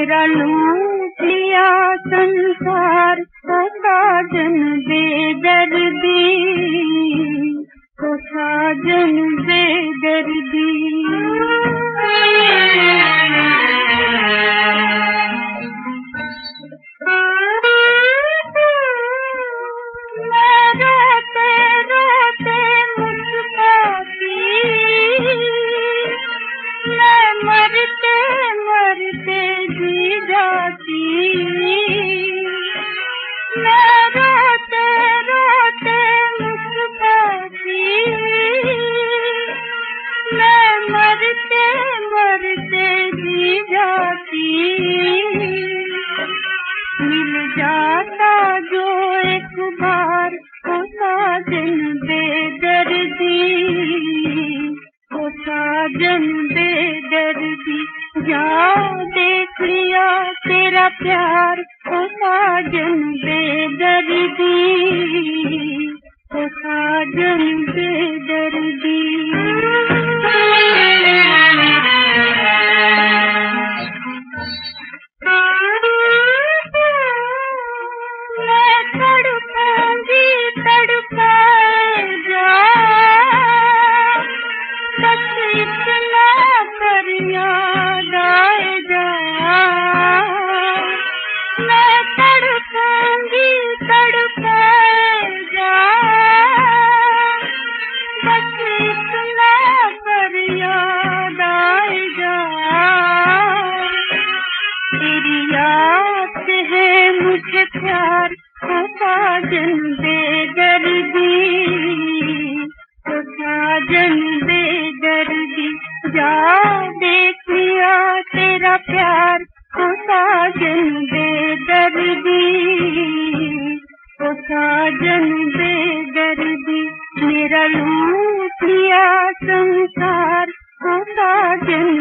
मेरा लूट लिया संसार, ओ साजन बेदर्दी, ओ साजन बेदर्दी। मिल जाता जो एक बार, ओ साजन बेदर्दी, ओ साजन बेदर्दी। जा देख लिया तेरा प्यार, ओ साजन बेदर्दी, ओ साजन बेदर्दी। मुझे प्यार, ओ साजन बेदर्दी, ओ साजन बेदर्दी। जा देख लिया तेरा प्यार, ओ साजन बेदर्दी, ओ साजन बेदर्दी। मेरा लूट लिया संसार, ओ साजन